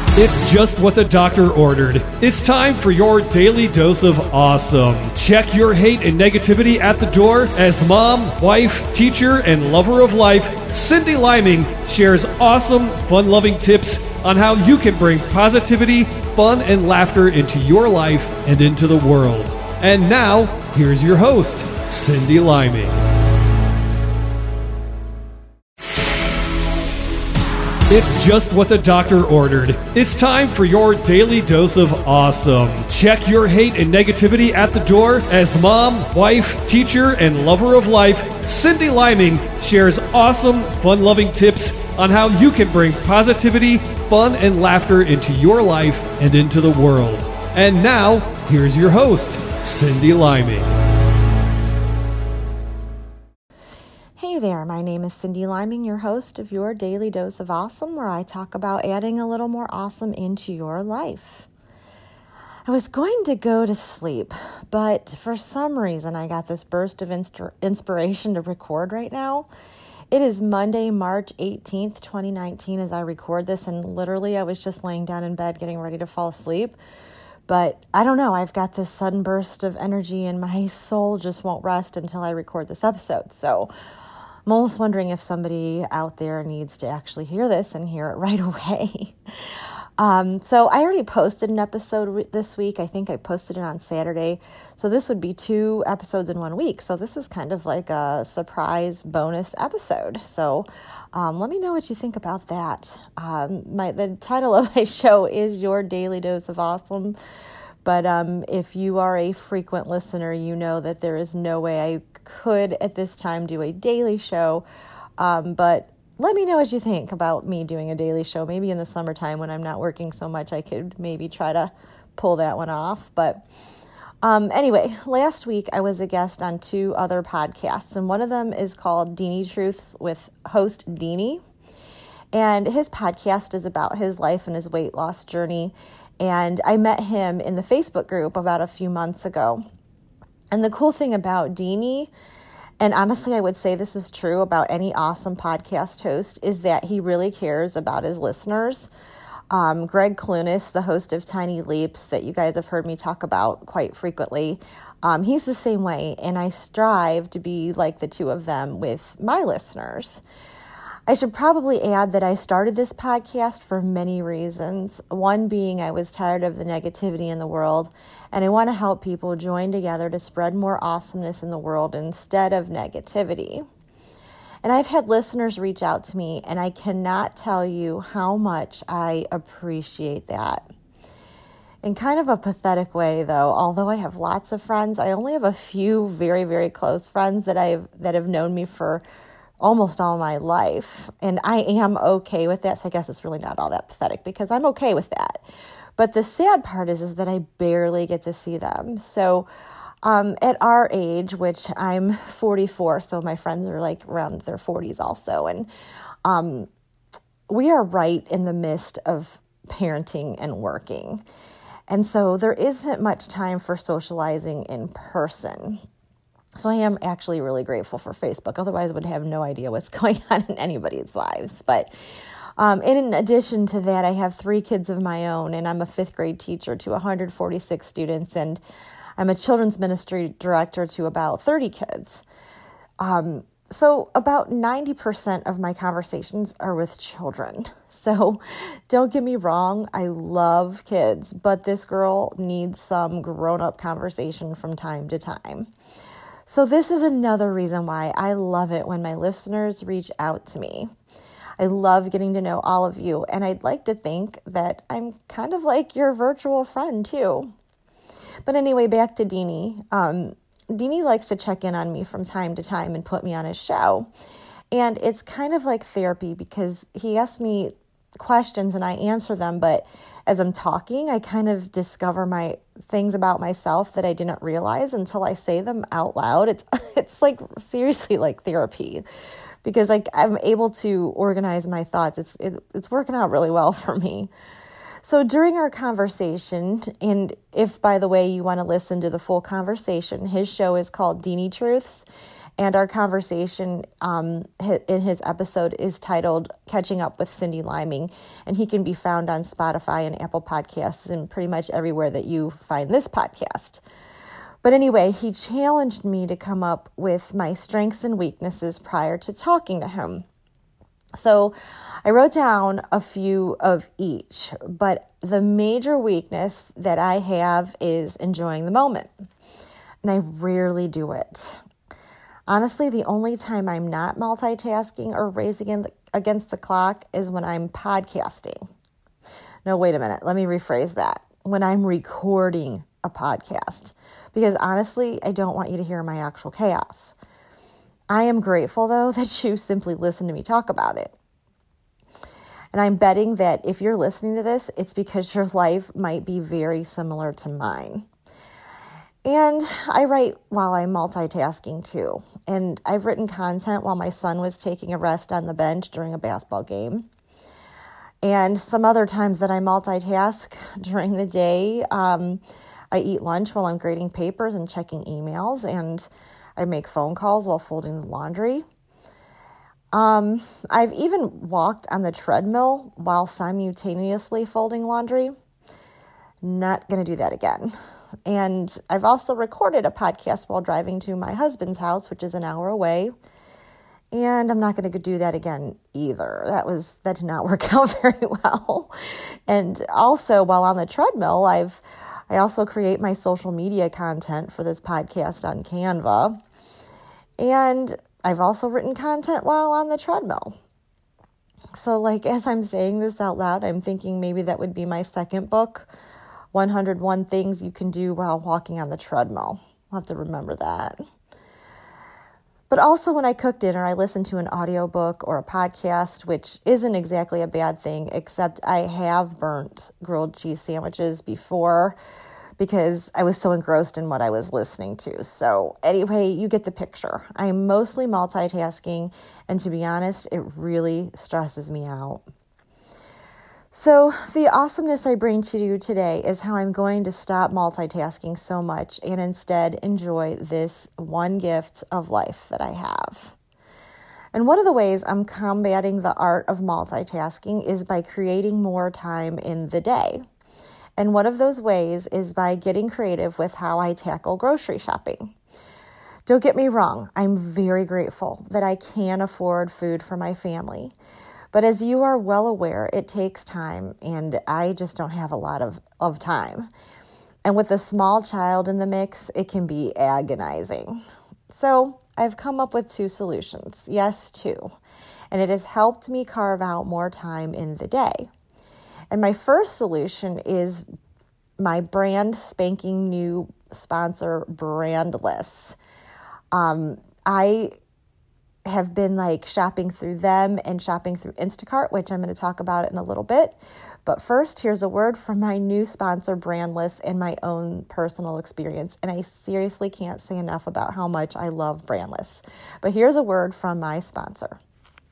It's just what the doctor ordered. It's time for your daily dose of awesome. Check your hate and negativity at the door as mom, wife, teacher, and lover of life, Cindy Liming shares awesome, fun-loving tips on how you can bring positivity, fun, and laughter into your life and into the world. And now, here's your host, Cindy Liming. It's just what the doctor ordered. It's time for your daily dose of awesome. Check your hate and negativity at the door as mom, wife, teacher, and lover of life, Cindy Liming shares awesome, fun-loving tips on how you can bring positivity, fun, and laughter into your life and into the world. And now, here's your host, Cindy Liming. Hey there, my name is Cindy Liming, your host of your Daily Dose of Awesome, where I talk about adding a little more awesome into your life. I was going to go to sleep, but for some reason I got this burst of inspiration to record right now. It is Monday, March 18th, 2019 as I record this, and literally I was just laying down in bed getting ready to fall asleep. But I don't know, I've got this sudden burst of energy and my soul just won't rest until I record this episode. So I'm almost wondering if somebody out there needs to actually hear this and hear it right away. So I already posted an episode this week. I think I posted it on Saturday. So this would be 2 episodes in 1 week. So this is kind of like a surprise bonus episode. So let me know what you think about that. The title of my show is Your Daily Dose of Awesome. But if you are a frequent listener, you know that there is no way I could at this time do a daily show. But let me know what you think about me doing a daily show. Maybe in the summertime when I'm not working so much, I could maybe try to pull that one off. But anyway, last week I was a guest on 2 other podcasts, and one of them is called Deanie Truths with host Deanie. And his podcast is about his life and his weight loss journey. And I met him in the Facebook group about a few months ago. And the cool thing about Deanie, and honestly, I would say this is true about any awesome podcast host, is that he really cares about his listeners. Greg Clunis, the host of Tiny Leaps that you guys have heard me talk about quite frequently, he's the same way, and I strive to be like the 2 of them with my listeners. I should probably add that I started this podcast for many reasons. One being I was tired of the negativity in the world, and I want to help people join together to spread more awesomeness in the world instead of negativity. And I've had listeners reach out to me, and I cannot tell you how much I appreciate that. In kind of a pathetic way, though, although I have lots of friends, I only have a few very, very close friends that have known me for almost all my life, and I am okay with that. So I guess it's really not all that pathetic because I'm okay with that. But the sad part is that I barely get to see them. So at our age, which I'm 44, so my friends are like around their 40s also, and we are right in the midst of parenting and working. And so there isn't much time for socializing in person. So I am actually really grateful for Facebook. Otherwise, I would have no idea what's going on in anybody's lives. But in addition to that, I have 3 kids of my own, and I'm a 5th grade teacher to 146 students, and I'm a children's ministry director to about 30 kids. So about 90% of my conversations are with children. So don't get me wrong, I love kids, but this girl needs some grown-up conversation from time to time. So this is another reason why I love it when my listeners reach out to me. I love getting to know all of you, and I'd like to think that I'm kind of like your virtual friend too. But anyway, back to Deanie. Deanie likes to check in on me from time to time and put me on his show. And it's kind of like therapy because he asks me questions and I answer them, but as I'm talking, I kind of discover my things about myself that I didn't realize until I say them out loud. It's like seriously like therapy because like I'm able to organize my thoughts. It's working out really well for me. So during our conversation, and if by the way you want to listen to the full conversation, his show is called Deanie Truths, And our conversation in his episode is titled Catching Up with Cindy Liming, and he can be found on Spotify and Apple Podcasts and pretty much everywhere that you find this podcast. But anyway, he challenged me to come up with my strengths and weaknesses prior to talking to him. So I wrote down a few of each, but the major weakness that I have is enjoying the moment. And I rarely do it. Honestly, the only time I'm not multitasking or racing against the clock is when I'm podcasting. No, wait a minute. Let me rephrase that. When I'm recording a podcast. Because honestly, I don't want you to hear my actual chaos. I am grateful, though, that you simply listen to me talk about it. And I'm betting that if you're listening to this, it's because your life might be very similar to mine. And I write while I'm multitasking too. And I've written content while my son was taking a rest on the bench during a basketball game. And some other times that I multitask during the day, I eat lunch while I'm grading papers and checking emails. And I make phone calls while folding the laundry. I've even walked on the treadmill while simultaneously folding laundry. Not going to do that again. And I've also recorded a podcast while driving to my husband's house, which is an hour away. And I'm not going to do that again either. That did not work out very well. And also, while on the treadmill, I also create my social media content for this podcast on Canva. And I've also written content while on the treadmill. So, as I'm saying this out loud, I'm thinking maybe that would be my second book, 101 Things You Can Do While Walking on the Treadmill. I'll have to remember that. But also when I cook dinner, I listen to an audiobook or a podcast, which isn't exactly a bad thing, except I have burnt grilled cheese sandwiches before because I was so engrossed in what I was listening to. So anyway, you get the picture. I'm mostly multitasking, and to be honest, it really stresses me out. So the awesomeness I bring to you today is how I'm going to stop multitasking so much and instead enjoy this one gift of life that I have. And one of the ways I'm combating the art of multitasking is by creating more time in the day. And one of those ways is by getting creative with how I tackle grocery shopping. Don't get me wrong, I'm very grateful that I can afford food for my family. But as you are well aware, it takes time, and I just don't have a lot of time. And with a small child in the mix, it can be agonizing. So I've come up with 2 solutions. Yes, 2. And it has helped me carve out more time in the day. And my first solution is my brand spanking new sponsor, Brandless. I have been shopping through them and shopping through Instacart, which I'm going to talk about in a little bit. But first, here's a word from my new sponsor, Brandless, and my own personal experience. And I seriously can't say enough about how much I love Brandless. But here's a word from my sponsor.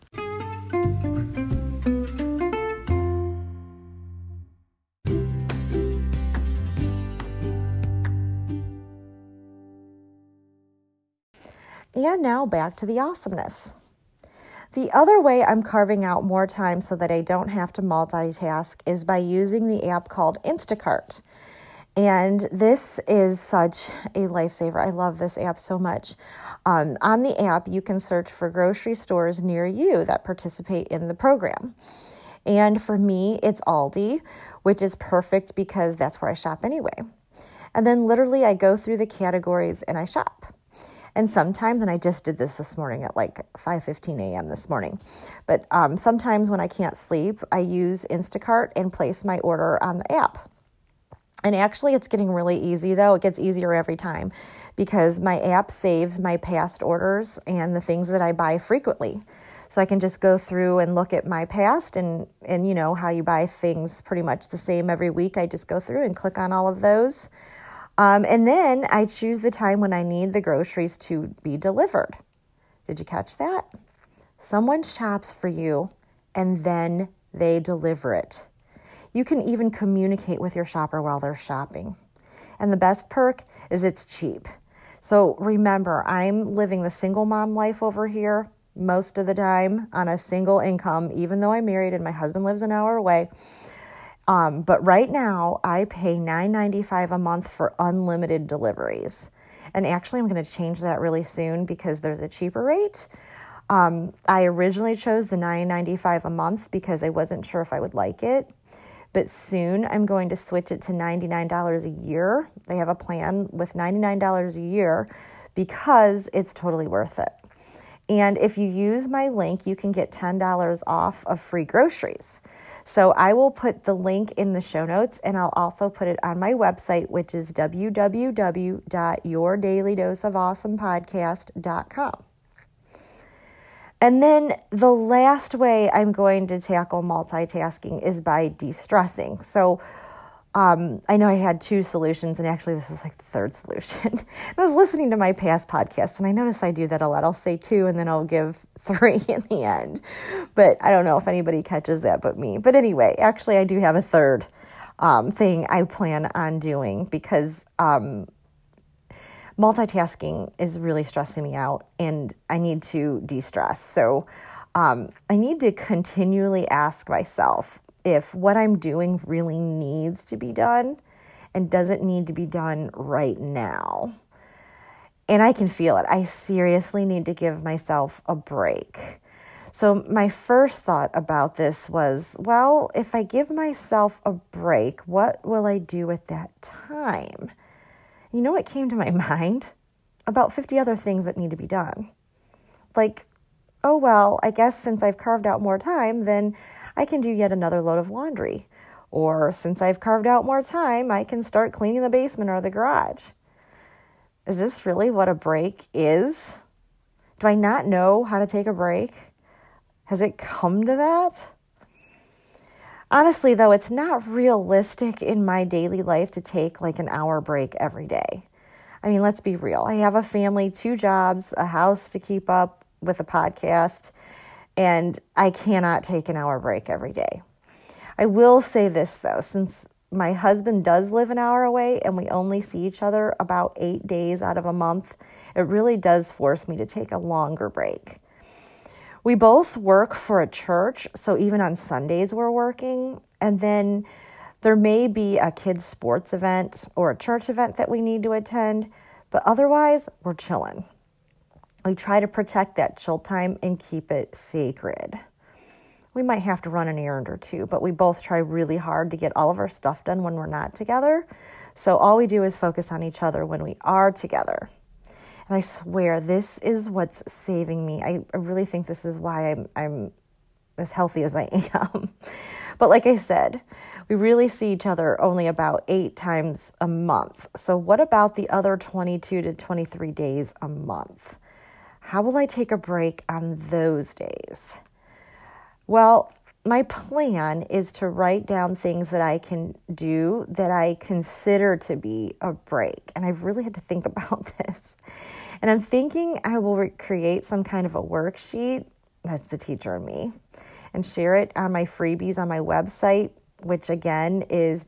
And now back to the awesomeness. The other way I'm carving out more time so that I don't have to multitask is by using the app called Instacart. And this is such a lifesaver. I love this app so much. On the app, you can search for grocery stores near you that participate in the program. And for me, it's Aldi, which is perfect because that's where I shop anyway. And then literally I go through the categories and I shop. And sometimes, and I just did this morning at 5:15 a.m. this morning, but sometimes when I can't sleep, I use Instacart and place my order on the app. And actually, it's getting really easy, though. It gets easier every time because my app saves my past orders and the things that I buy frequently. So I can just go through and look at my past and you know how you buy things pretty much the same every week. I just go through and click on all of those. And then I choose the time when I need the groceries to be delivered. Did you catch that? Someone shops for you and then they deliver it. You can even communicate with your shopper while they're shopping. And the best perk is it's cheap. So remember, I'm living the single mom life over here most of the time on a single income, even though I'm married and my husband lives an hour away. But right now I pay $9.95 a month for unlimited deliveries. And actually I'm going to change that really soon because there's a cheaper rate. I originally chose the $9.95 a month because I wasn't sure if I would like it. But soon I'm going to switch it to $99 a year. They have a plan with $99 a year because it's totally worth it. And if you use my link, you can get $10 off of free groceries. So I will put the link in the show notes, and I'll also put it on my website, which is www.yourdailydoseofawesomepodcast.com. And then the last way I'm going to tackle multitasking is by de-stressing. So I know I had 2 solutions, and actually this is like the 3rd solution. I was listening to my past podcasts, and I notice I do that a lot. I'll say 2, and then I'll give 3 in the end. But I don't know if anybody catches that but me. But anyway, actually I do have a 3rd thing I plan on doing because multitasking is really stressing me out, and I need to de-stress. So I need to continually ask myself if what I'm doing really needs to be done and doesn't need to be done right now. And I can feel it. I seriously need to give myself a break. So my first thought about this was, well, if I give myself a break, what will I do with that time? You know what came to my mind? About 50 other things that need to be done. Like, oh, well, I guess since I've carved out more time, then I can do yet another load of laundry. Or since I've carved out more time, I can start cleaning the basement or the garage. Is this really what a break is? Do I not know how to take a break? Has it come to that? Honestly, though, it's not realistic in my daily life to take like an hour break every day. I mean, let's be real. I have a family, 2 jobs, a house to keep up with a podcast, and I cannot take an hour break every day. I will say this, though, since my husband does live an hour away and we only see each other about 8 days out of a month, it really does force me to take a longer break. We both work for a church, so even on Sundays we're working, and then there may be a kids' sports event or a church event that we need to attend, but otherwise we're chilling. We try to protect that chill time and keep it sacred. We might have to run an errand or 2, but we both try really hard to get all of our stuff done when we're not together. So all we do is focus on each other when we are together. And I swear this is what's saving me. I really think this is why I'm as healthy as I am. But like I said, we really see each other only about 8 times a month. So what about the other 22 to 23 days a month? How will I take a break on those days? Well, my plan is to write down things that I can do that I consider to be a break. And I've really had to think about this. And I'm thinking I will create some kind of a worksheet, that's the teacher in me, and share it on my freebies on my website, which again is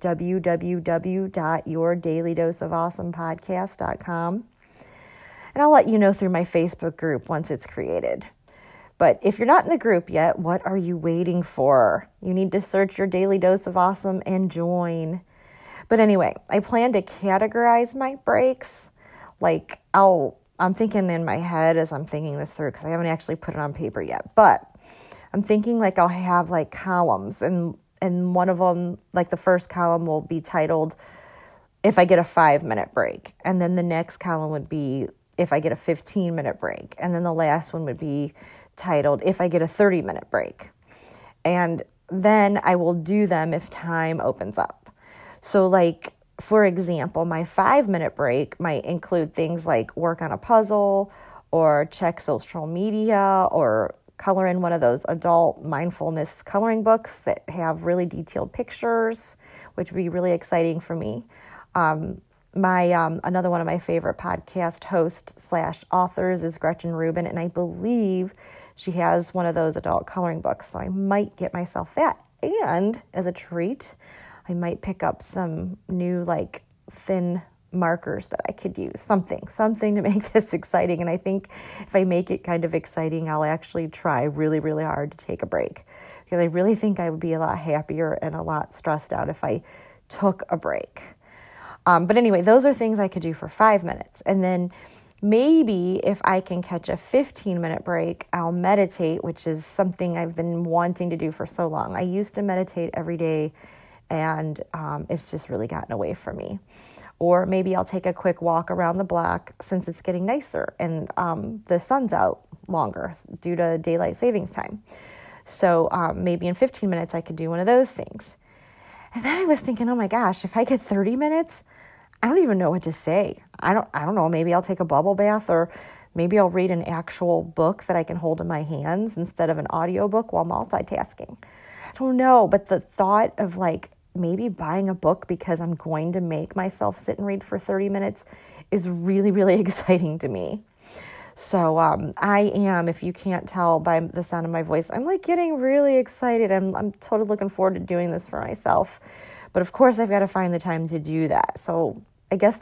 www.yourdailydoseofawesomepodcast.com. And I'll let you know through my Facebook group once it's created. But if you're not in the group yet, what are you waiting for? You need to search Your Daily Dose of Awesome and join. But anyway, I plan to categorize my breaks. Like I'm thinking in my head as I'm thinking this through, because I haven't actually put it on paper yet, but I'm thinking like I'll have like columns, and one of them, like the first column will be titled, if I get a 5-minute break. And then the next column would be, if I get a 15-minute break. And then the last one would be titled, if I get a 30-minute break. And then I will do them if time opens up. So like, for example, my 5-minute break might include things like work on a puzzle or check social media or color in one of those adult mindfulness coloring books that have really detailed pictures, which would be really exciting for me. Another one of my favorite podcast hosts / authors is Gretchen Rubin, and I believe she has one of those adult coloring books, so I might get myself that. And as a treat, I might pick up some new like thin markers that I could use, something to make this exciting. And I think if I make it kind of exciting, I'll actually try really, really hard to take a break, because I really think I would be a lot happier and a lot stressed out if I took a break. But anyway, those are things I could do for 5 minutes. And then maybe if I can catch a 15-minute break, I'll meditate, which is something I've been wanting to do for so long. I used to meditate every day, and it's just really gotten away from me. Or maybe I'll take a quick walk around the block since it's getting nicer and the sun's out longer due to daylight savings time. So maybe in 15 minutes I could do one of those things. And then I was thinking, oh my gosh, if I get 30 minutes, I don't even know what to say. I don't know. Maybe I'll take a bubble bath, or maybe I'll read an actual book that I can hold in my hands instead of an audiobook while multitasking. I don't know, but the thought of like maybe buying a book because I'm going to make myself sit and read for 30 minutes is really, really exciting to me. So I am, if you can't tell by the sound of my voice, I'm like getting really excited. I'm totally looking forward to doing this for myself. But of course, I've got to find the time to do that. So I guess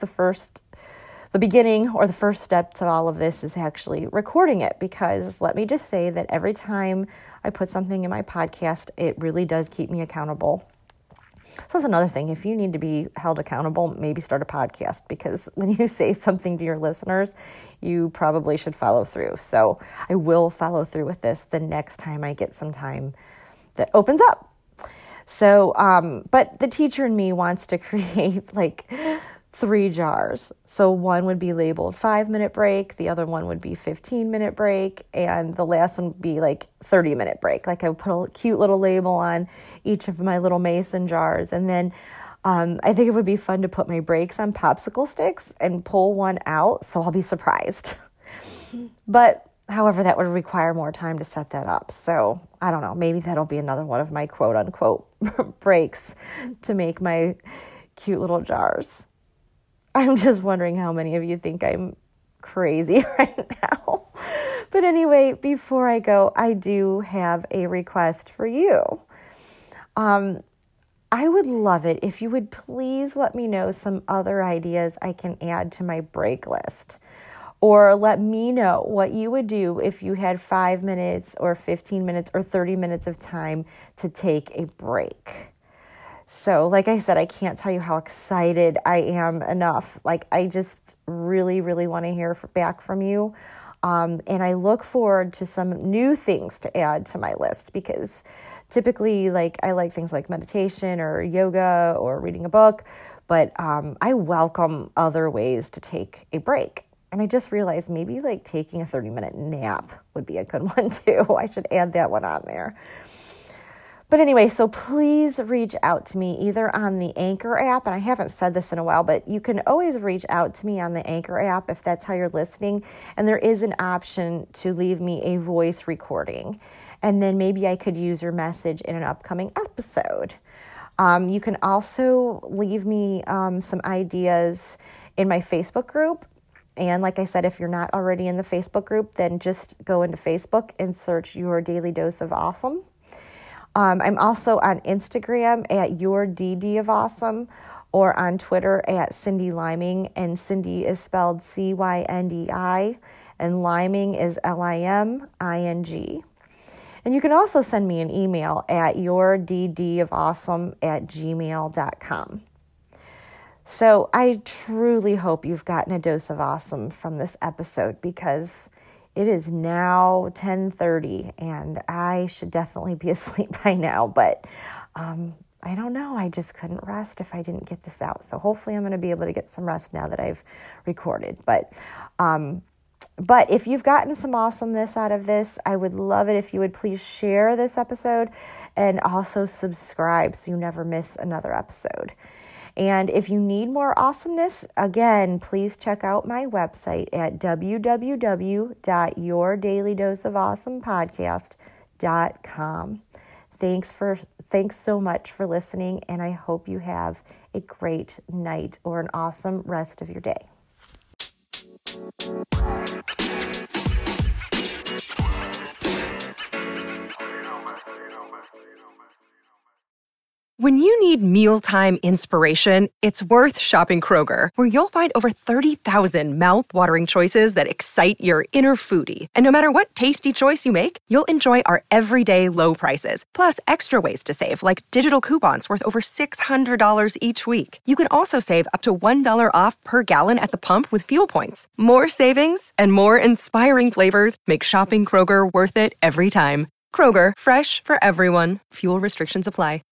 the beginning or the first step to all of this is actually recording it, because let me just say that every time I put something in my podcast, it really does keep me accountable. So that's another thing. If you need to be held accountable, maybe start a podcast, because when you say something to your listeners, you probably should follow through. So I will follow through with this the next time I get some time that opens up. So, but the teacher in me wants to create like 3 jars. So one would be labeled 5-minute break, the other one would be 15-minute break, and the last one would be like 30-minute break. Like I would put a cute little label on each of my little mason jars. And then I think it would be fun to put my breaks on popsicle sticks and pull one out, so I'll be surprised. But however, that would require more time to set that up. So I don't know, maybe that'll be another one of my quote unquote breaks to make my cute little jars. I'm just wondering how many of you think I'm crazy right now. But anyway, before I go, I do have a request for you. I would love it if you would please let me know some other ideas I can add to my break list. Or let me know what you would do if you had 5 minutes or 15 minutes or 30 minutes of time to take a break. So like I said, I can't tell you how excited I am enough. Like I just really, really want to hear back from you. And I look forward to some new things to add to my list, because typically like I like things like meditation or yoga or reading a book, but I welcome other ways to take a break. And I just realized maybe like taking a 30-minute nap would be a good one too. I should add that one on there. But anyway, so please reach out to me either on the Anchor app, and I haven't said this in a while, but you can always reach out to me on the Anchor app if that's how you're listening. And there is an option to leave me a voice recording. And then maybe I could use your message in an upcoming episode. You can also leave me some ideas in my Facebook group. And like I said, if you're not already in the Facebook group, then just go into Facebook and search Your Daily Dose of Awesome. I'm also on Instagram at Your DD of Awesome, or on Twitter at Cindy Liming, and Cindy is spelled CYNDI, and Liming is LIMING. And you can also send me an email at yourddofawesome@gmail.com. So I truly hope you've gotten a dose of awesome from this episode, because it is now 10:30 and I should definitely be asleep by now, but I don't know. I just couldn't rest if I didn't get this out. So hopefully I'm going to be able to get some rest now that I've recorded. But if you've gotten some awesomeness out of this, I would love it if you would please share this episode and also subscribe so you never miss another episode. And if you need more awesomeness, again, please check out my website at www.yourdailydoseofawesomepodcast.com. Thanks so much for listening, and I hope you have a great night or an awesome rest of your day. When you need mealtime inspiration, it's worth shopping Kroger, where you'll find over 30,000 mouth-watering choices that excite your inner foodie. And no matter what tasty choice you make, you'll enjoy our everyday low prices, plus extra ways to save, like digital coupons worth over $600 each week. You can also save up to $1 off per gallon at the pump with fuel points. More savings and more inspiring flavors make shopping Kroger worth it every time. Kroger, fresh for everyone. Fuel restrictions apply.